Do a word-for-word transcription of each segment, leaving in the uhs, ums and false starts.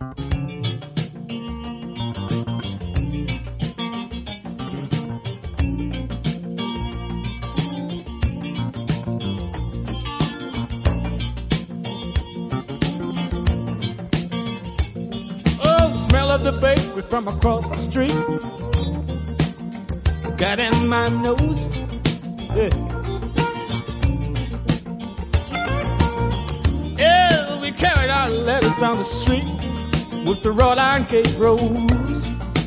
The bakery from across the street got in my nose. Yeah, yeah, we carried our letters down the street with the wrought iron gate roads.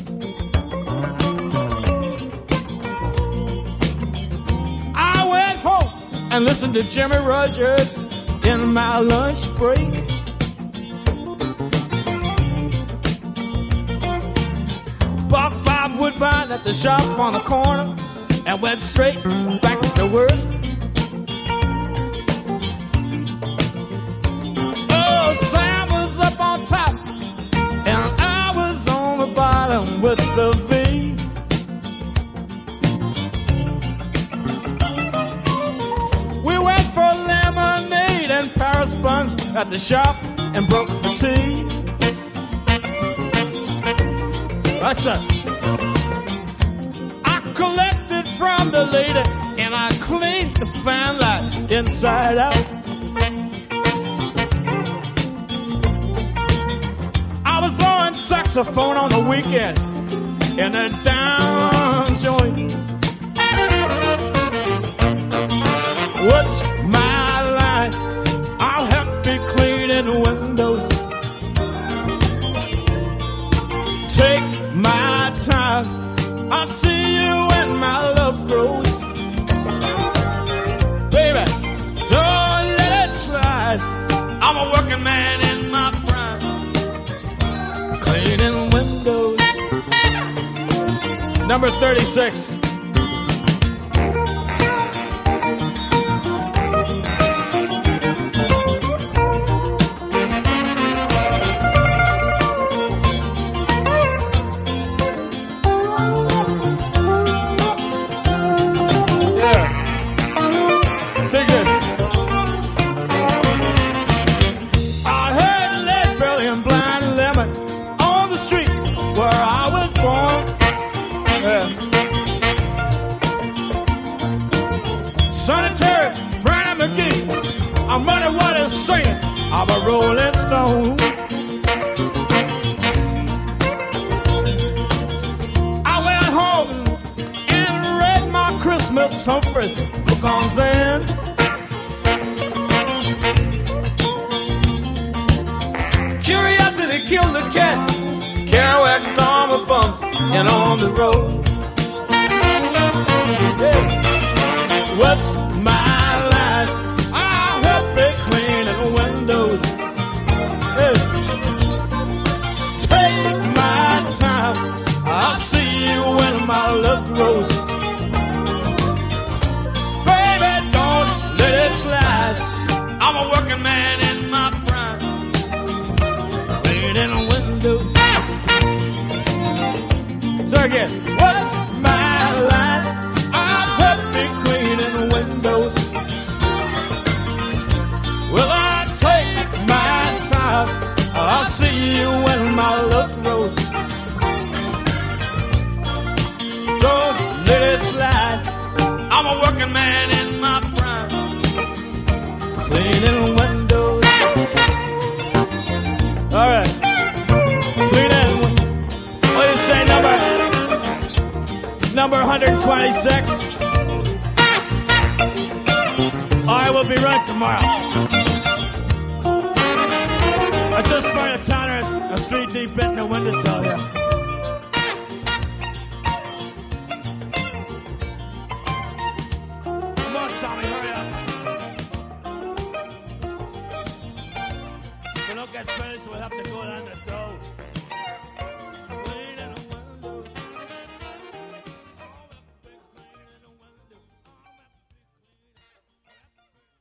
I went home and listened to Jimmy Rogers in my lunch break. Bought five Woodbine at the shop on the corner and went straight back to work. Oh, Sam was up on top and I was on the bottom with the V. We went for lemonade and Paris buns at the shop and broke for tea. That's it. I collected from the lady and I cleaned the fan light inside out. I was blowing saxophone on the weekend in a down joint. What's my line? I'll help you cleaning windows. Take my time, I'll see you when my love grows. Baby, don't let it slide. I'm a working man in my prime, cleaning windows. Number thirty-six. I'm running what is singing. I'm a rolling stone. I went home and read my Christmas Humphreys book on Zen. Curiosity killed the cat. Kerouac storm of bumps and on the road. Yeah. What's my windows? Hey. Take my time, I'll see you when my love grows. Baby, don't let it slide. I'm a working man in my prime, cleaning windows. So again, what's my line? I'll help me cleaning windows. Well, I my time, I'll see you when my love grows. Don't let it slide. I'm a working man in my prime, cleaning windows. All right, cleaning. What do you say, number number one twenty-six? I will be right tomorrow. I just burned a toner and three deep in the windowsill here. Come on, Sammy, hurry up. If we don't get finished, we'll have to go down the door.